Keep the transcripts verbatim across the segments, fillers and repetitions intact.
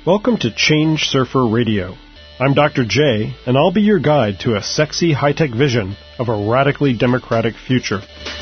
Welcome to Change Surfer Radio. I'm Doctor J, and I'll be your guide to a sexy, high-tech vision of a radically democratic future.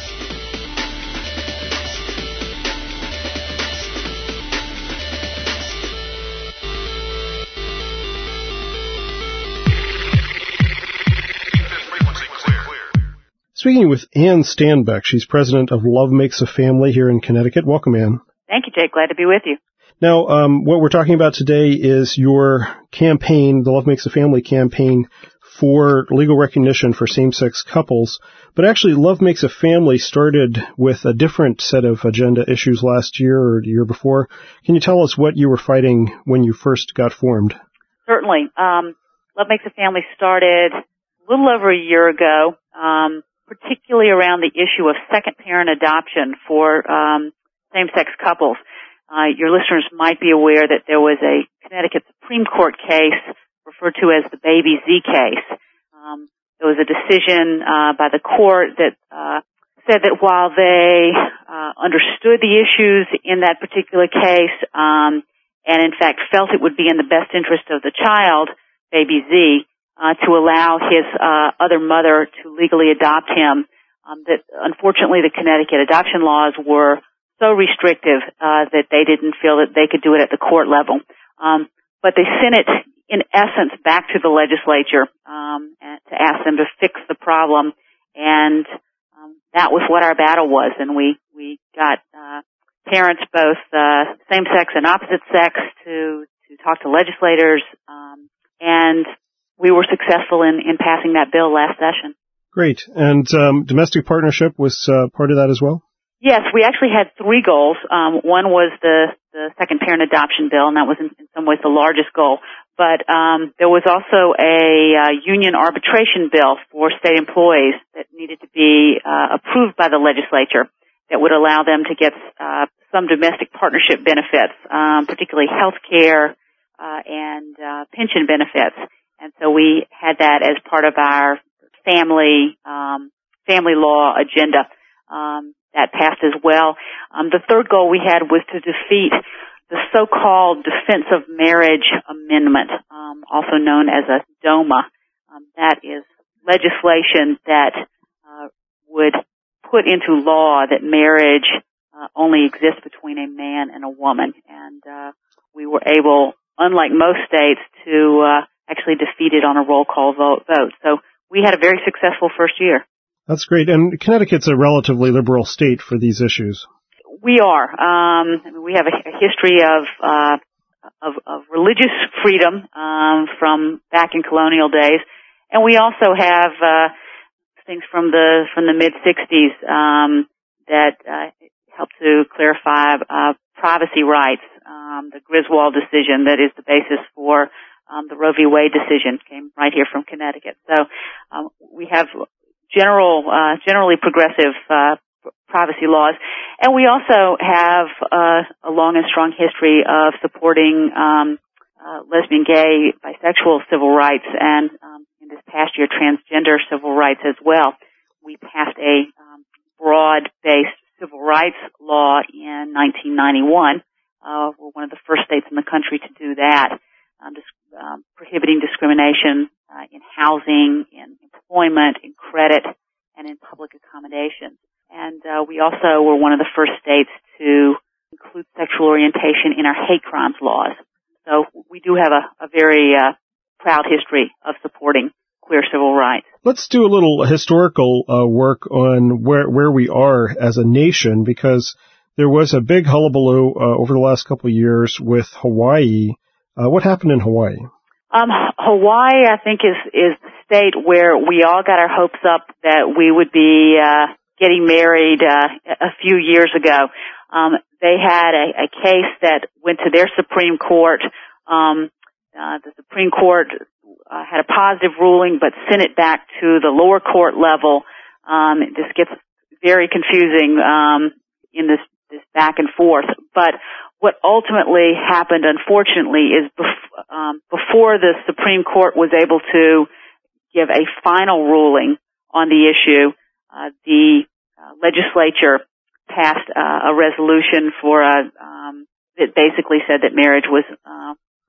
Speaking with Ann Stanbeck, she's president of Love Makes a Family here in Connecticut. Welcome, Ann. Thank you, Jake. Glad to be with you. Now, um, what we're talking about today is your campaign, the Love Makes a Family campaign, for legal recognition for same-sex couples. But actually, Love Makes a Family started with a different set of agenda issues last year or the year before. Can you tell us what you were fighting when you first got formed? Certainly. Um, Love Makes a Family started a little over a year ago, um, particularly around the issue of second-parent adoption for um, same-sex couples. Uh, your listeners might be aware that there was a Connecticut Supreme Court case referred to as the Baby Z case. Um, there was a decision uh, by the court that uh, said that while they uh, understood the issues in that particular case um, and, in fact, felt it would be in the best interest of the child, Baby Z, uh, to allow his uh, other mother to legally adopt him, um, that unfortunately the Connecticut adoption laws were so restrictive uh, that they didn't feel that they could do it at the court level. Um, but they sent it, in essence, back to the legislature um, and to ask them to fix the problem. And um, that was what our battle was. And we, we got uh, parents, both uh, same-sex and opposite-sex, to, to talk to legislators. Um, and we were successful in, in passing that bill last session. Great. And um, domestic partnership was uh, part of that as well? Yes, we actually had three goals. Um, one was the, the second parent adoption bill, and that was in, in some ways the largest goal. But um, there was also a uh, union arbitration bill for state employees that needed to be uh, approved by the legislature that would allow them to get uh, some domestic partnership benefits, um, particularly health care uh, and uh, pension benefits. And so we had that as part of our family um, family law agenda. Um, That passed as well. Um, the third goal we had was to defeat the so-called Defense of Marriage Amendment, um, also known as a DOMA. Um, that is legislation that uh, would put into law that marriage uh, only exists between a man and a woman. And uh, we were able, unlike most states, to uh, actually defeat it on a roll call vote. So we had a very successful first year. That's great. And Connecticut's a relatively liberal state for these issues. We are. Um, we have a, a history of, uh, of, of religious freedom, um, from back in colonial days. And we also have, uh, things from the, from the mid sixties, um, that, uh, help to clarify, uh, privacy rights. Um, the Griswold decision that is the basis for, um, the Roe v. Wade decision came right here from Connecticut. So, um, we have general, uh, generally progressive, uh, privacy laws. And we also have, uh, a long and strong history of supporting, um, uh, lesbian, gay, bisexual civil rights and, um, in this past year, transgender civil rights as well. We passed a, um, broad-based civil rights law in nineteen ninety-one. Uh, we're one of the first states in the country to do that, um, dis- um, prohibiting discrimination, uh, in housing, in employment, in credit, and in public accommodations. And uh, we also were one of the first states to include sexual orientation in our hate crimes laws. So we do have a, a very uh, proud history of supporting queer civil rights. Let's do a little historical uh, work on where where we are as a nation, because there was a big hullabaloo uh, over the last couple of years with Hawaii. Uh, what happened in Hawaii? Um, Hawaii, I think, is, is the state where we all got our hopes up that we would be, uh, getting married, uh, a few years ago. Um, they had a, a case that went to their Supreme Court. Um, uh, the Supreme Court, uh, had a positive ruling, but sent it back to the lower court level. Um, this gets very confusing, um, in this, this back and forth. But what ultimately happened, unfortunately, is bef- um, before the Supreme Court was able to give a final ruling on the issue, uh, the uh, legislature passed uh, a resolution for a um, that basically said that marriage was uh,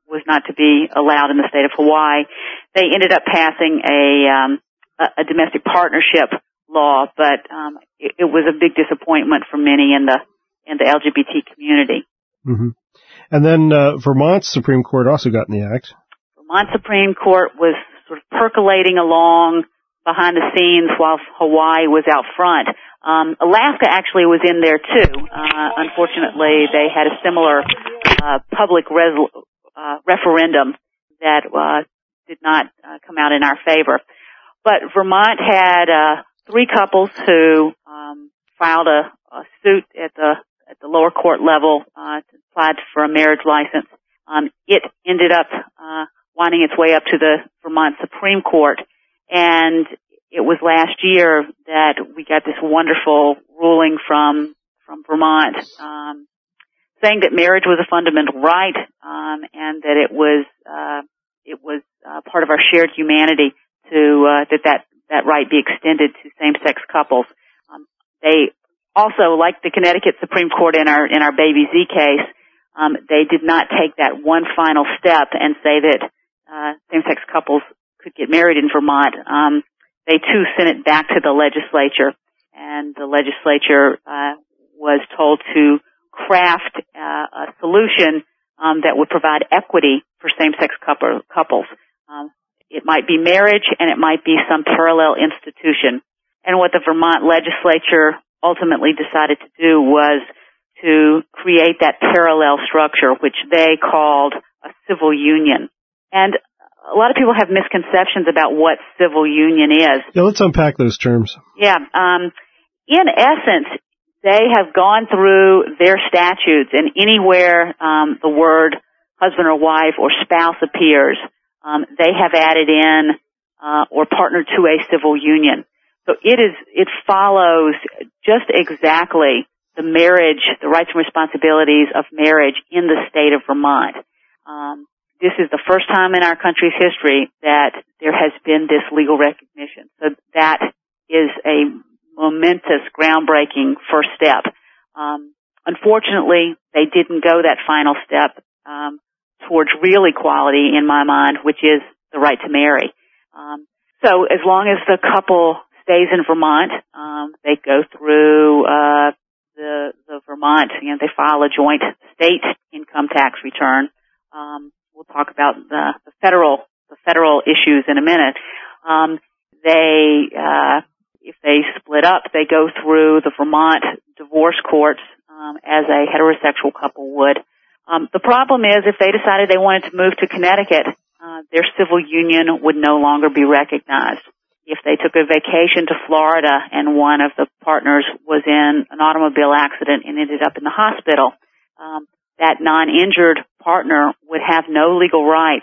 was not to be allowed in the state of Hawaii. They ended up passing a, um, a, a domestic partnership law, but um, it, it was a big disappointment for many in the in the L G B T community. Mm-hmm. And then uh, Vermont's Supreme Court also got in the act. Vermont Supreme Court was sort of percolating along behind the scenes while Hawaii was out front. Um, Alaska actually was in there too. Uh, unfortunately, they had a similar uh, public res- uh, referendum that uh, did not uh, come out in our favor. But Vermont had uh, three couples who um, filed a, a suit at the at the lower court level, uh, applied for a marriage license. Um, it ended up uh, winding its way up to the Vermont Supreme Court, and it was last year that we got this wonderful ruling from from Vermont, um, saying that marriage was a fundamental right, um, and that it was uh, it was uh, part of our shared humanity to uh, that that that right be extended to same-sex couples. Um, they also, like the Connecticut Supreme Court in our in our Baby Z case, um, they did not take that one final step and say that uh, same-sex couples could get married in Vermont. Um, they too sent it back to the legislature, and the legislature uh, was told to craft uh, a solution um, that would provide equity for same-sex couple, couples. Um, it might be marriage, and it might be some parallel institution. And what the Vermont legislature ultimately decided to do was to create that parallel structure, which they called a civil union. And a lot of people have misconceptions about what civil union is. Yeah, let's unpack those terms. Yeah. Um, in essence, they have gone through their statutes, and anywhere um, the word husband or wife or spouse appears, um, they have added in uh, or partnered to a civil union. So it is, it follows just exactly the marriage, the rights and responsibilities of marriage in the state of Vermont. Um, this is the first time in our country's history that there has been this legal recognition. So that is a momentous, groundbreaking first step. Um, unfortunately, they didn't go that final step um, towards real equality, in my mind, which is the right to marry. Um, so as long as the couple stays in Vermont, um, they go through uh, the the Vermont, you know, they file a joint state income tax return. Um, we'll talk about the, the federal the federal issues in a minute. Um, they uh, if they split up, they go through the Vermont divorce courts um, as a heterosexual couple would. Um, the problem is, if they decided they wanted to move to Connecticut, uh, their civil union would no longer be recognized. If they took a vacation to Florida and one of the partners was in an automobile accident and ended up in the hospital, um, that non-injured partner would have no legal right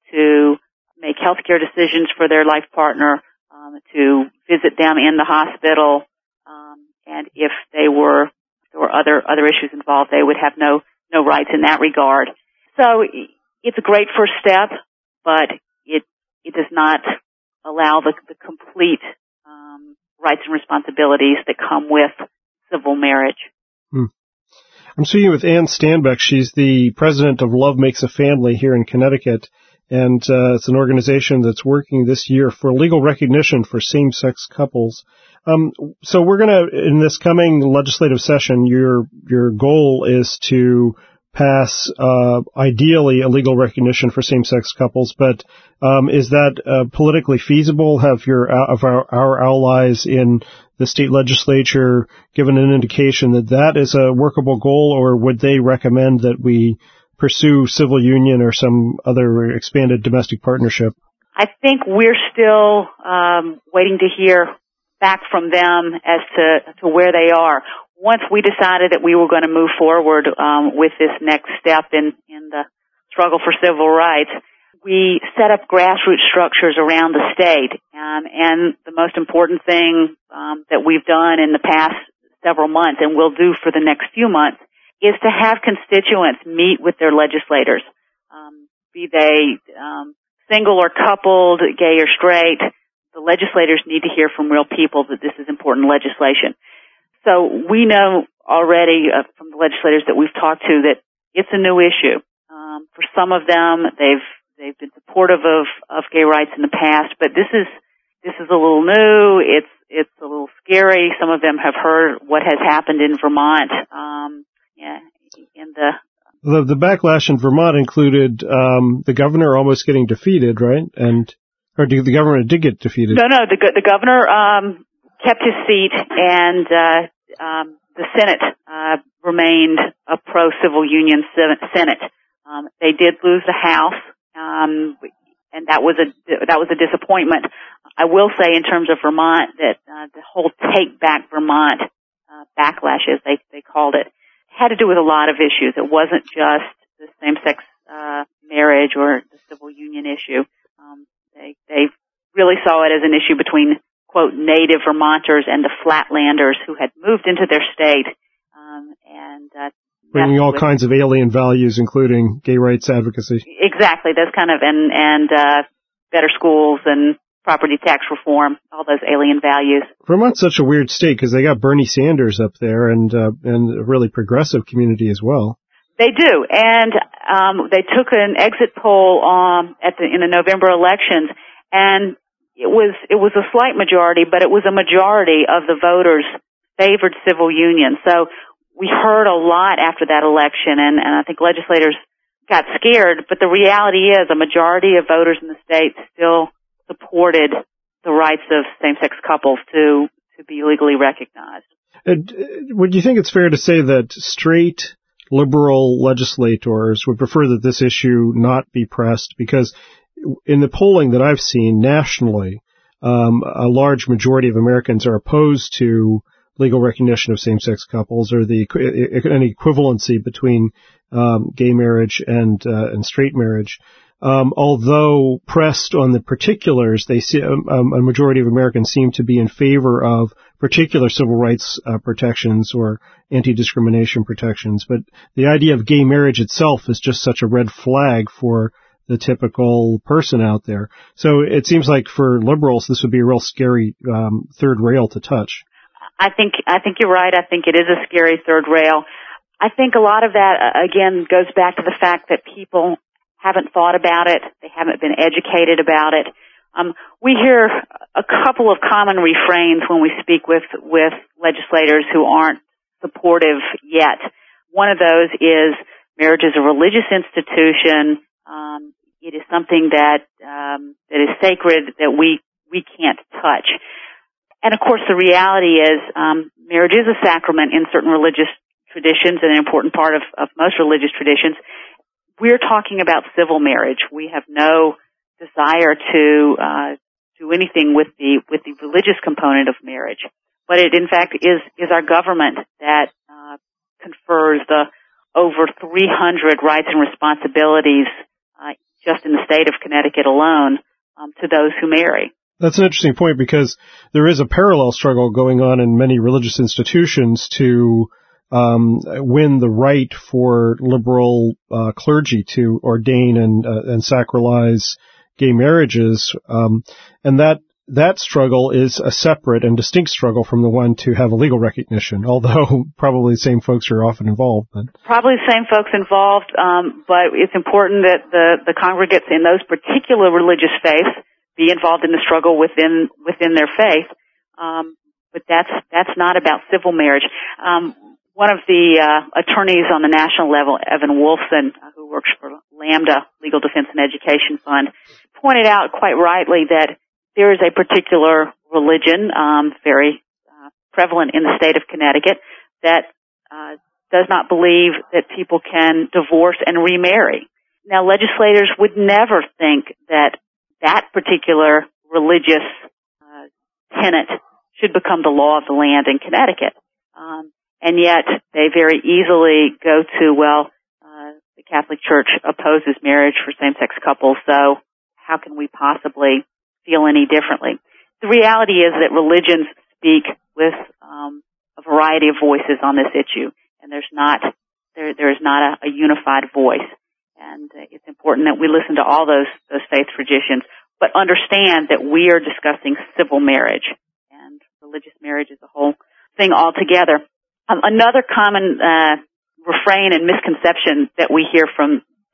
to make health care decisions for their life partner, um, to visit them in the hospital, um, and if they were if there were other other issues involved, they would have no no rights in that regard. So it's a great first step, but it it does not allow the, the complete um, rights and responsibilities that come with civil marriage. Hmm. I'm speaking with Ann Stanbeck. She's the president of Love Makes a Family here in Connecticut, and uh, it's an organization that's working this year for legal recognition for same-sex couples. Um, so we're going to, in this coming legislative session, your your goal is to pass, uh, ideally, a legal recognition for same-sex couples, but um, is that uh, politically feasible? Have your of our, our allies in the state legislature given an indication that that is a workable goal, or would they recommend that we pursue civil union or some other expanded domestic partnership? I think we're still um, waiting to hear back from them as to, to where they are. Once we decided that we were going to move forward um, with this next step in, in the struggle for civil rights, we set up grassroots structures around the state. Um, and the most important thing um, that we've done in the past several months, and will do for the next few months, is to have constituents meet with their legislators, um, be they um, single or coupled, gay or straight. The legislators need to hear from real people that this is important legislation. So we know already uh, from the legislators that we've talked to that it's a new issue. Um, for some of them, they've they've been supportive of, of gay rights in the past, but this is this is a little new. It's it's a little scary. Some of them have heard what has happened in Vermont. Um, yeah, in the the, the backlash in Vermont included um, the governor almost getting defeated, right? And or the governor did get defeated. No, no, the the governor um, kept his seat, and uh, um, the Senate uh, remained a pro-civil union Senate. Um, they did lose the House, um, and that was a that was a disappointment. I will say, in terms of Vermont, that uh, the whole Take Back Vermont uh, backlash, as they they called it, had to do with a lot of issues. It wasn't just the same-sex uh, marriage or the civil union issue. Um, they they really saw it as an issue between, quote, native Vermonters and the Flatlanders who had moved into their state, um, and uh, bringing all kinds of alien values, including gay rights advocacy. Exactly, those kind of and and uh, better schools and property tax reform, all those alien values. Vermont's such a weird state because they got Bernie Sanders up there and uh, and a really progressive community as well. They do, and um, they took an exit poll um, at the in the November elections, and it was it was a slight majority, but it was a majority of the voters favored civil union. So we heard a lot after that election, and, and I think legislators got scared, but the reality is a majority of voters in the state still supported the rights of same-sex couples to, to be legally recognized. And would you think it's fair to say that straight liberal legislators would prefer that this issue not be pressed? Because in the polling that I've seen nationally, um, a large majority of Americans are opposed to legal recognition of same-sex couples or the any equivalency between um, gay marriage and uh, and straight marriage. Um, although pressed on the particulars, they see um, a majority of Americans seem to be in favor of particular civil rights uh, protections or anti-discrimination protections. But the idea of gay marriage itself is just such a red flag for the typical person out there. So it seems like for liberals, this would be a real scary um, third rail to touch. I think I think you're right. I think it is a scary third rail. I think a lot of that, again, goes back to the fact that people haven't thought about it. They haven't been educated about it. Um, we hear a couple of common refrains when we speak with, with legislators who aren't supportive yet. One of those is marriage is a religious institution. Um, it is something that, um, that is sacred that we, we can't touch. And of course the reality is, um, marriage is a sacrament in certain religious traditions and an important part of, of most religious traditions. We're talking about civil marriage. We have no desire to uh, do anything with the with the religious component of marriage, but it in fact is is our government that uh, confers the over three hundred rights and responsibilities uh, just in the state of Connecticut alone um, to those who marry. That's an interesting point because there is a parallel struggle going on in many religious institutions to Um, win the right for liberal uh, clergy to ordain and uh, and sacralize gay marriages, um, and that that struggle is a separate and distinct struggle from the one to have a legal recognition. Although probably the same folks are often involved. But. Probably the same folks involved, um, but it's important that the the congregates in those particular religious faiths be involved in the struggle within within their faith. Um, but that's that's not about civil marriage. Um, One of the uh, attorneys on the national level, Evan Wolfson, uh, who works for Lambda Legal Defense and Education Fund, pointed out quite rightly that there is a particular religion, um, very uh, prevalent in the state of Connecticut, that uh, does not believe that people can divorce and remarry. Now, legislators would never think that that particular religious uh, tenet should become the law of the land in Connecticut. Um, And yet they very easily go to, well, uh, the Catholic Church opposes marriage for same-sex couples, so how can we possibly feel any differently? The reality is that religions speak with um, a variety of voices on this issue, and there's not there there is not a, a unified voice. And uh, it's important that we listen to all those those faith traditions, but understand that we are discussing civil marriage, and religious marriage is a whole thing altogether. Um, another common uh, refrain and misconception that we hear from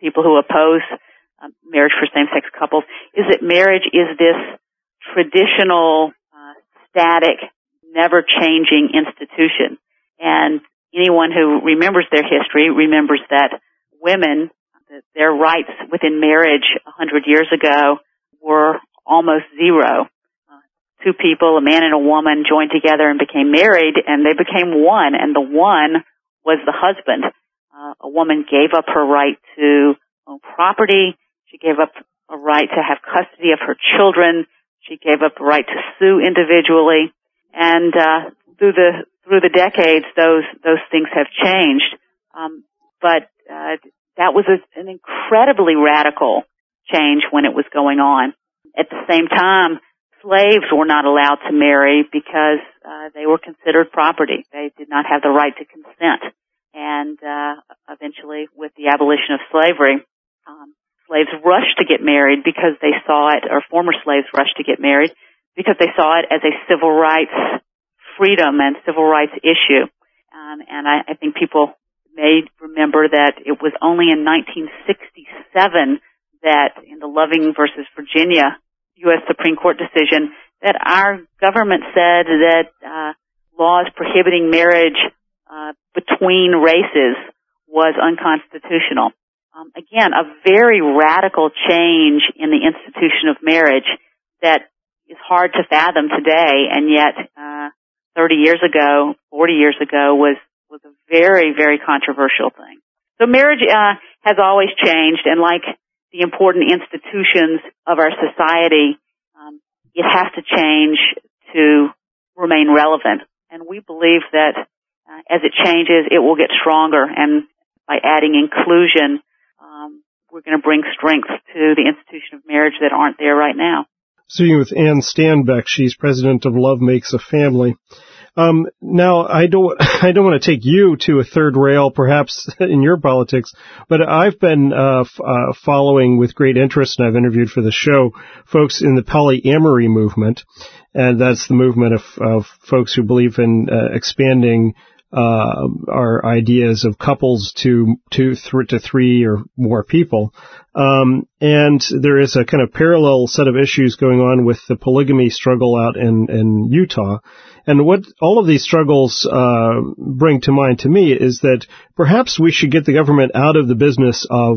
people who oppose uh, marriage for same-sex couples is that marriage is this traditional, uh, static, never-changing institution. And anyone who remembers their history remembers that women, their rights within marriage a hundred years ago were almost zero. Uh, two people, a man and a woman, joined together and became married, and they became one, and the one was the husband. Uh, a woman gave up her right to own property. She gave up a right to have custody of her children. She gave up the right to sue individually. And uh, through the through the decades, those those things have changed. Um, but uh, that was a, an incredibly radical change when it was going on. At the same time, slaves were not allowed to marry because uh, they were considered property. They did not have the right to consent. And uh, eventually, with the abolition of slavery, um, slaves rushed to get married because they saw it, or former slaves rushed to get married because they saw it as a civil rights freedom and civil rights issue. Um, and I, I think people may remember that it was only in nineteen sixty-seven that in the Loving versus Virginia U S Supreme Court decision that our government said that uh, laws prohibiting marriage uh, between races was unconstitutional. Um, again, a very radical change in the institution of marriage that is hard to fathom today, and yet uh, thirty years ago, forty years ago was was a very, very controversial thing. So marriage uh, has always changed, and like the important institutions of our society, um, it has to change to remain relevant. And we believe that uh, as it changes, it will get stronger, and by adding inclusion, um, we're going to bring strength to the institution of marriage that aren't there right now. Speaking with Ann Stanbeck, she's president of Love Makes a Family. Um, now, I don't, I don't want to take you to a third rail, perhaps, in your politics, but I've been, uh, f- uh, following with great interest, and I've interviewed for the show, folks in the polyamory movement, and that's the movement of, of folks who believe in, uh, expanding, uh, our ideas of couples to two, th- to three or more people. Um, and there is a kind of parallel set of issues going on with the polygamy struggle out in, in Utah. And what all of these struggles uh, bring to mind to me is that perhaps we should get the government out of the business of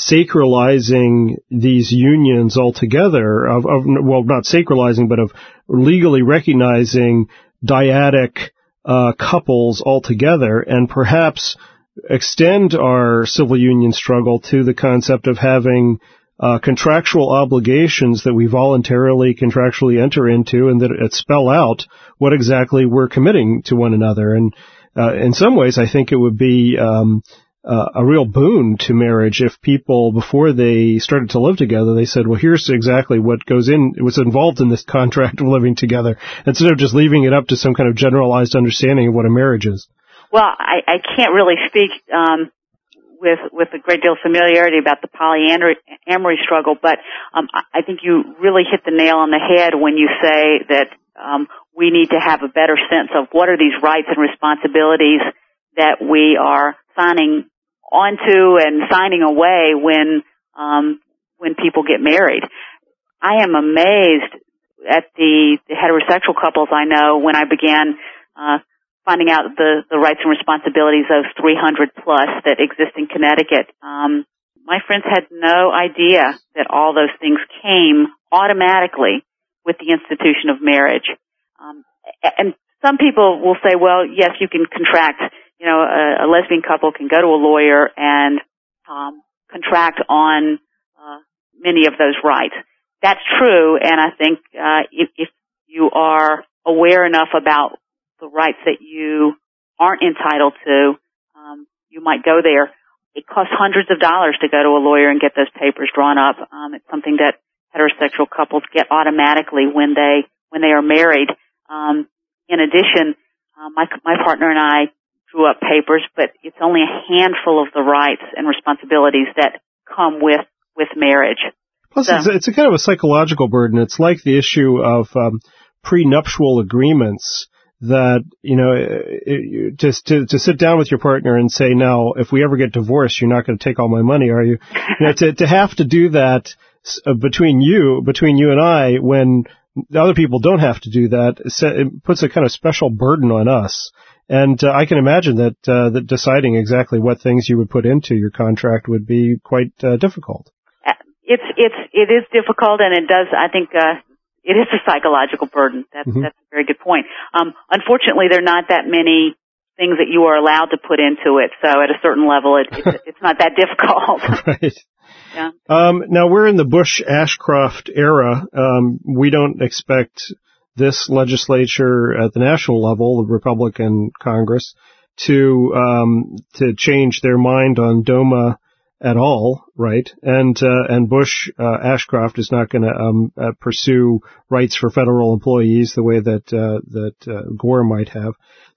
sacralizing these unions altogether, of, of well, not sacralizing, but of legally recognizing dyadic uh, couples altogether, and perhaps extend our civil union struggle to the concept of having Uh, contractual obligations that we voluntarily contractually enter into, and that it spell out what exactly we're committing to one another. And uh, in some ways, I think it would be um, uh, a real boon to marriage if people, before they started to live together, they said, well, here's exactly what goes in, what's involved in this contract of living together, instead of just leaving it up to some kind of generalized understanding of what a marriage is. Well, I, I can't really speak um with with a great deal of familiarity about the polyamory struggle, but um, I think you really hit the nail on the head when you say that um, we need to have a better sense of what are these rights and responsibilities that we are signing onto and signing away when um, when people get married. I am amazed at the, the heterosexual couples I know when I began uh, finding out the, the rights and responsibilities of three hundred plus that exist in Connecticut. Um, my friends had no idea that all those things came automatically with the institution of marriage. Um, and some people will say, well, yes, you can contract, you know, a, a lesbian couple can go to a lawyer and um, contract on uh, many of those rights. That's true, and I think uh, if, if you are aware enough about the rights that you aren't entitled to, um, you might go there. It costs hundreds of dollars to go to a lawyer and get those papers drawn up. Um, it's something that heterosexual couples get automatically when they when they are married. Um, in addition, uh, my my partner and I drew up papers, but it's only a handful of the rights and responsibilities that come with with marriage. Plus, so, it's, a, it's a kind of a psychological burden. It's like the issue of um, prenuptial agreements that, you know, it, just to, to sit down with your partner and say, now, if we ever get divorced, you're not going to take all my money, are you? You know, to, to have to do that between you, between you and I, when other people don't have to do that, it puts a kind of special burden on us. And uh, I can imagine that uh, that deciding exactly what things you would put into your contract would be quite uh, difficult. It's it's it is difficult, and it does. I think uh, it is a psychological burden. That's mm-hmm. that's a very good point. Um, unfortunately, there are not that many things that you are allowed to put into it. So at a certain level, it, it it's not that difficult. Right. Yeah. Um, now we're in the Bush-Ashcroft era. Um, we don't expect this legislature at the national level, the Republican Congress, to um, to change their mind on DOMA at all, right? And uh, and Bush uh, Ashcroft is not going to um, uh, pursue rights for federal employees the way that uh, that uh, Gore might have.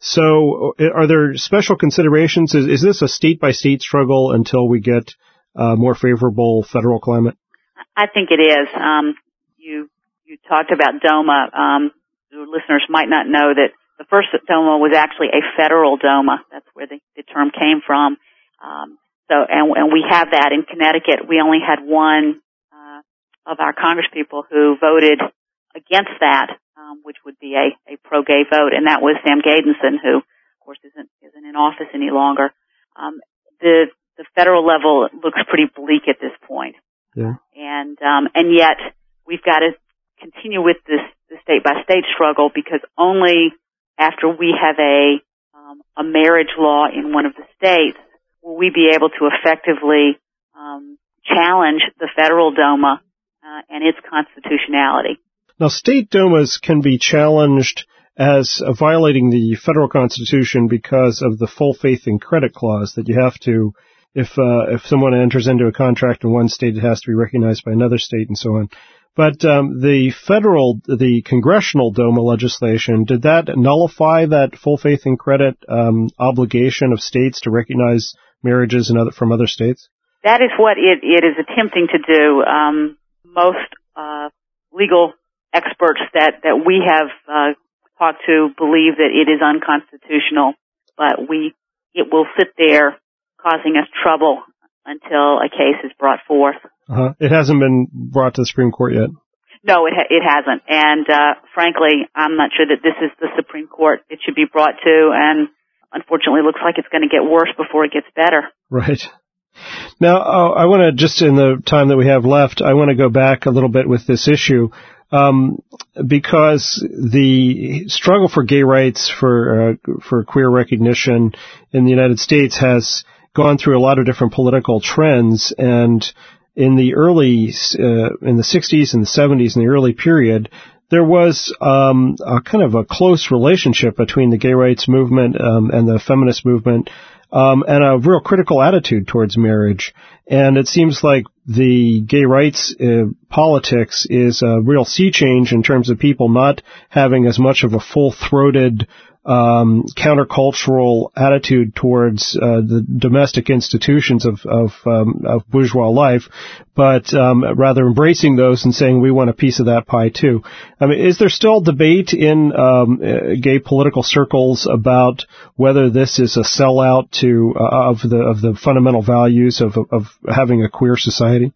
So, are there special considerations? Is, is this a state by state struggle until we get a more favorable federal climate? I think it is. Um, you. You talked about DOMA. Um, the listeners might not know that the first DOMA was actually a federal DOMA. That's where the, the term came from. Um, so, and, and we have that in Connecticut. We only had one uh, of our congresspeople who voted against that, um, which would be a, a pro-gay vote, and that was Sam Gadenson, who, of course, isn't isn't in office any longer. Um, the the federal level looks pretty bleak at this point. Yeah. And um, and yet we've got to continue with this, this state-by-state struggle, because only after we have a um, a marriage law in one of the states will we be able to effectively um, challenge the federal DOMA uh, and its constitutionality. Now, state DOMAs can be challenged as uh, violating the federal constitution because of the full faith and credit clause that you have to, if uh, if someone enters into a contract in one state, it has to be recognized by another state and so on. But um, the federal, the congressional DOMA legislation, did that nullify that full faith and credit um, obligation of states to recognize marriages in other, from other states? That is what it, it is attempting to do. Um, most uh, legal experts that, that we have uh, talked to believe that it is unconstitutional, but we it will sit there causing us trouble until a case is brought forth. Uh-huh. It hasn't been brought to the Supreme Court yet? No, it ha- it hasn't. And uh, frankly, I'm not sure that this is the Supreme Court it should be brought to, and unfortunately it looks like it's going to get worse before it gets better. Right. Now, uh, I want to, just in the time that we have left, I want to go back a little bit with this issue, um, because the struggle for gay rights, for uh, for queer recognition in the United States has gone through a lot of different political trends, and in the early, uh, in the sixties and the seventies, in the early period, there was um, a kind of a close relationship between the gay rights movement um, and the feminist movement, um, and a real critical attitude towards marriage. And it seems like the gay rights uh, politics is a real sea change in terms of people not having as much of a full-throated Um, countercultural attitude towards uh, the domestic institutions of of, um, of bourgeois life, but um, rather embracing those and saying we want a piece of that pie too. I mean, is there still debate in um, uh, gay political circles about whether this is a sellout to uh, of the of the fundamental values of of having a queer society?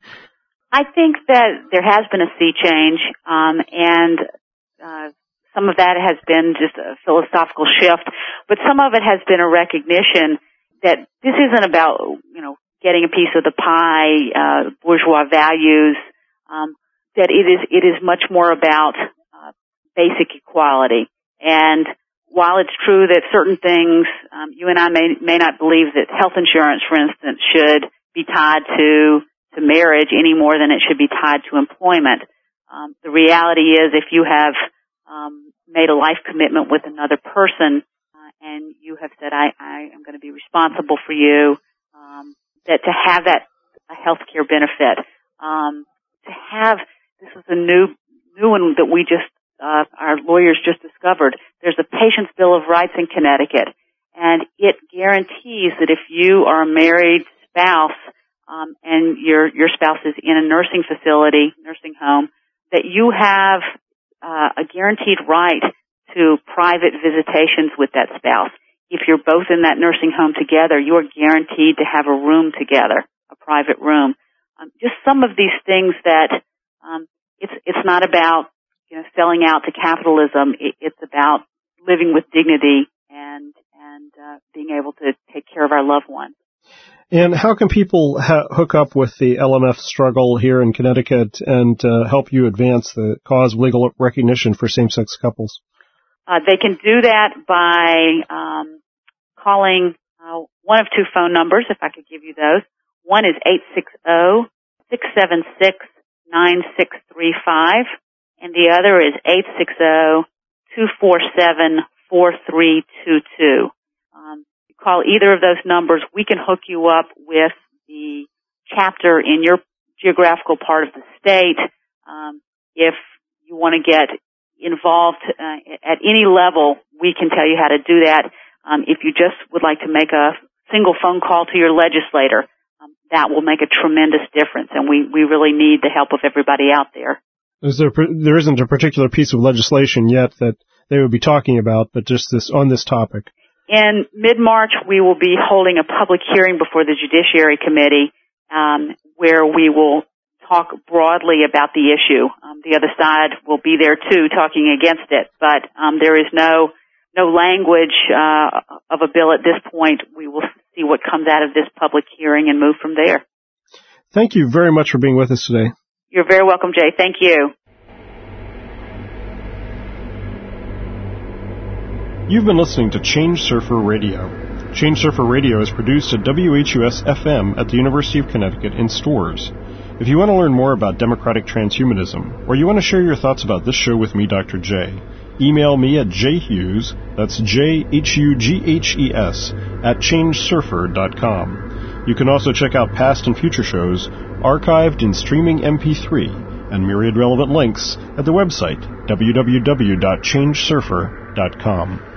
I think that there has been a sea change, um, and uh, some of that has been just a philosophical shift, but some of it has been a recognition that this isn't about, you know, getting a piece of the pie, uh, bourgeois values, um, that it is, it is much more about, uh, basic equality. And while it's true that certain things, um, you and I may, may not believe that health insurance, for instance, should be tied to, to marriage any more than it should be tied to employment. Um, the reality is if you have, Um, made a life commitment with another person, uh, and you have said, I, I am going to be responsible for you, um, that to have that a health care benefit, um, to have, this is a new, new one that we just, uh, our lawyers just discovered. There's a Patient's Bill of Rights in Connecticut, and it guarantees that if you are a married spouse, um, and your, your spouse is in a nursing facility, nursing home, that you have Uh, a guaranteed right to private visitations with that spouse. If you're both in that nursing home together, you're guaranteed to have a room together, a private room. Um, just some of these things that um, it's it's not about you know selling out to capitalism. It, it's about living with dignity and and uh, being able to take care of our loved ones. And how can people ha- hook up with the L M F struggle here in Connecticut and uh, help you advance the cause of legal recognition for same-sex couples? Uh, they can do that by um, calling uh, one of two phone numbers, if I could give you those. One is eight six zero, six seven six, nine six three five, and the other is eight six zero, two four seven, four three two two. Um, you call either of those numbers, we can hook you up with the chapter in your geographical part of the state. Um, if you want to get involved uh, at any level, we can tell you how to do that. Um, if you just would like to make a single phone call to your legislator, um, that will make a tremendous difference, and we, we really need the help of everybody out there. Is there, there isn't a particular piece of legislation yet that they would be talking about, but just this on this topic? In mid-March, we will be holding a public hearing before the Judiciary Committee um, where we will talk broadly about the issue. Um, the other side will be there, too, talking against it, but um, there is no no language uh, of a bill at this point. We will see what comes out of this public hearing and move from there. Thank you very much for being with us today. You're very welcome, Jay. Thank you. You've been listening to Change Surfer Radio. Change Surfer Radio is produced at W H U S F M at the University of Connecticut in Storrs. If you want to learn more about democratic transhumanism, or you want to share your thoughts about this show with me, Doctor J, email me at jhughes, that's J H U G H E S, at change surfer dot com. You can also check out past and future shows archived in streaming M P three and myriad relevant links at the website w w w dot change surfer dot com.